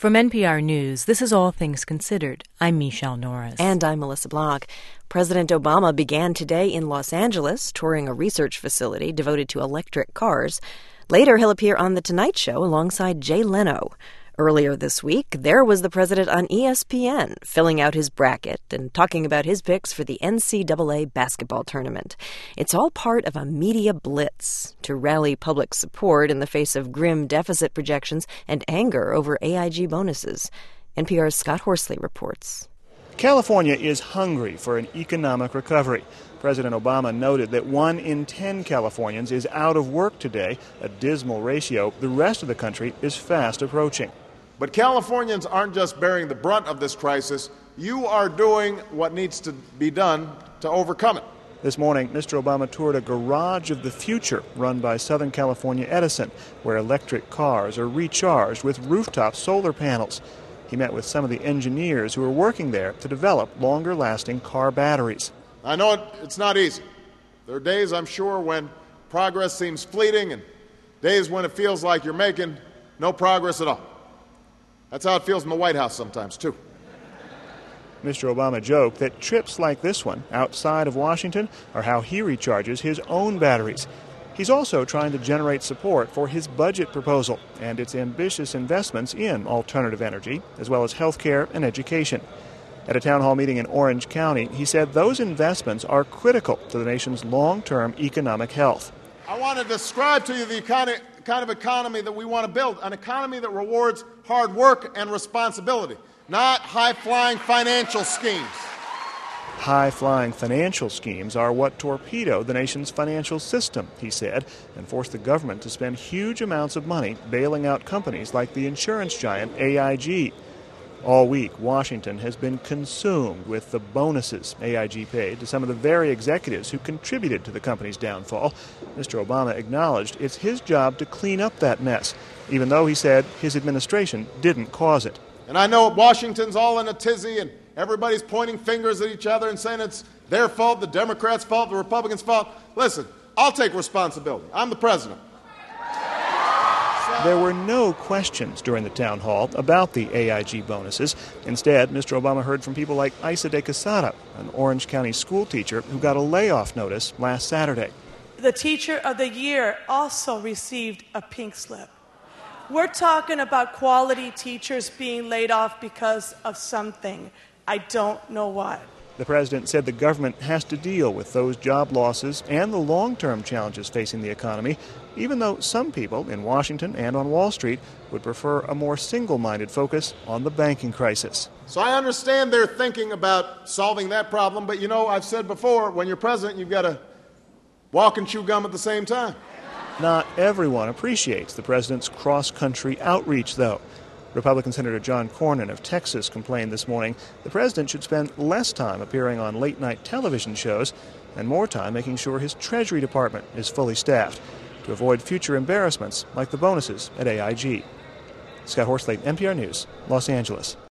From NPR News, this is All Things Considered. I'm Michelle Norris. And I'm Melissa Block. President Obama began today in Los Angeles, touring a research facility devoted to electric cars. Later, he'll appear on The Tonight Show alongside Jay Leno. Earlier this week, there was the president on ESPN, filling out his bracket and talking about his picks for the NCAA basketball tournament. It's all part of a media blitz to rally public support in the face of grim deficit projections and anger over AIG bonuses. NPR's Scott Horsley reports. California is hungry for an economic recovery. President Obama noted that 1 in 10 Californians is out of work today, a dismal ratio the rest of the country is fast approaching. But Californians aren't just bearing the brunt of this crisis. You are doing what needs to be done to overcome it. This morning, Mr. Obama toured a garage of the future run by Southern California Edison, where electric cars are recharged with rooftop solar panels. He met with some of the engineers who are working there to develop longer-lasting car batteries. I know it's not easy. There are days, I'm sure, when progress seems fleeting and days when it feels like you're making no progress at all. That's how it feels in the White House sometimes, too. Mr. Obama joked that trips like this one outside of Washington are how he recharges his own batteries. He's also trying to generate support for his budget proposal and its ambitious investments in alternative energy, as well as health care and education. At a town hall meeting in Orange County, he said those investments are critical to the nation's long-term economic health. I want to describe to you the kind of economy that we want to build, an economy that rewards hard work and responsibility, not high-flying financial schemes. High-flying financial schemes are what torpedo the nation's financial system, he said, and force the government to spend huge amounts of money bailing out companies like the insurance giant AIG. All week, Washington has been consumed with the bonuses AIG paid to some of the very executives who contributed to the company's downfall. Mr. Obama acknowledged it's his job to clean up that mess, even though he said his administration didn't cause it. And I know Washington's all in a tizzy and everybody's pointing fingers at each other and saying it's their fault, the Democrats' fault, the Republicans' fault. Listen, I'll take responsibility. I'm the president. There were no questions during the town hall about the AIG bonuses. Instead, Mr. Obama heard from people like Isa de Quesada, an Orange County school teacher who got a layoff notice last Saturday. The Teacher of the Year also received a pink slip. We're talking about quality teachers being laid off because of something. I don't know what. The president said the government has to deal with those job losses and the long-term challenges facing the economy, even though some people in Washington and on Wall Street would prefer a more single-minded focus on the banking crisis. So I understand they're thinking about solving that problem, but I've said before, when you're president, you've got to walk and chew gum at the same time. Not everyone appreciates the president's cross-country outreach, though. Republican Senator John Cornyn of Texas complained this morning the president should spend less time appearing on late-night television shows and more time making sure his Treasury Department is fully staffed to avoid future embarrassments like the bonuses at AIG. Scott Horsley, NPR News, Los Angeles.